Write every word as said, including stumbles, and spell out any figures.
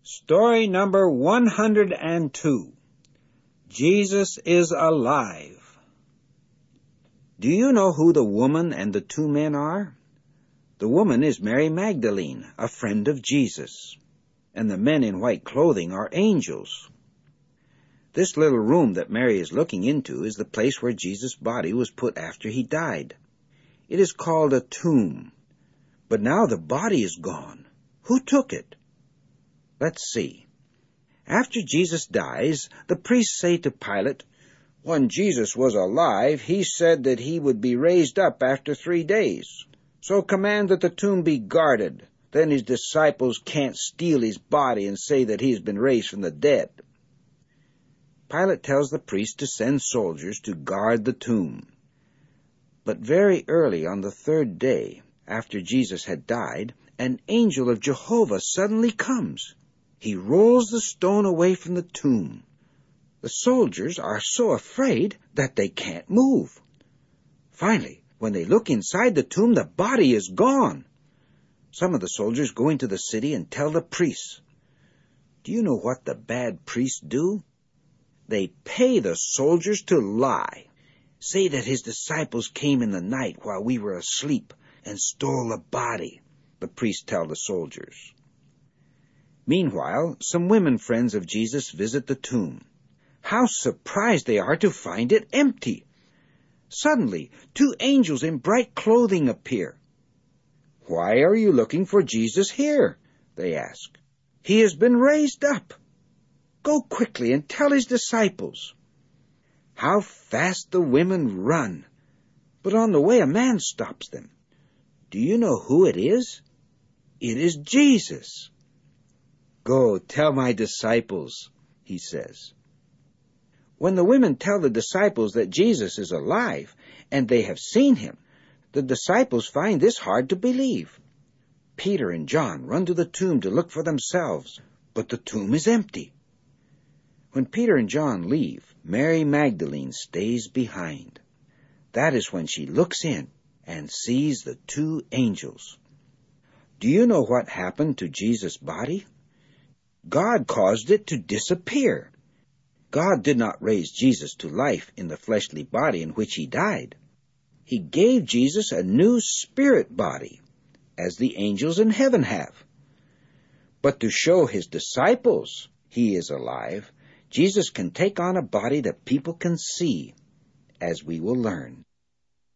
Story number one hundred two. Jesus is alive. Do you know who the woman and the two men are? The woman is Mary Magdalene, a friend of Jesus, and the men in white clothing are angels. This little room that Mary is looking into is the place where Jesus' body was put after he died. It is called a tomb, but now the body is gone. Who took it? Let's see. After Jesus dies, the priests say to Pilate, "When Jesus was alive, he said that he would be raised up after three days. So command that the tomb be guarded. Then his disciples can't steal his body and say that he has been raised from the dead." Pilate tells the priests to send soldiers to guard the tomb. But very early on the third day, after Jesus had died, an angel of Jehovah suddenly comes. He rolls the stone away from the tomb. The soldiers are so afraid that they can't move. Finally, when they look inside the tomb, the body is gone. Some of the soldiers go into the city and tell the priests. Do you know what the bad priests do? They pay the soldiers to lie. Say that his disciples came in the night while we were asleep and stole the body, the priests tell the soldiers. Meanwhile, some women friends of Jesus visit the tomb. How surprised they are to find it empty. Suddenly, two angels in bright clothing appear. "Why are you looking for Jesus here?" they ask. "He has been raised up. Go quickly and tell his disciples." How fast the women run! But on the way a man stops them. Do you know who it is? It is Jesus. "Go tell my disciples," he says. When the women tell the disciples that Jesus is alive and they have seen him, the disciples find this hard to believe. Peter and John run to the tomb to look for themselves, but the tomb is empty. When Peter and John leave, Mary Magdalene stays behind. That is when she looks in and sees the two angels. Do you know what happened to Jesus' body? God caused it to disappear. God did not raise Jesus to life in the fleshly body in which he died. He gave Jesus a new spirit body, as the angels in heaven have. But to show his disciples he is alive, Jesus can take on a body that people can see, as we will learn.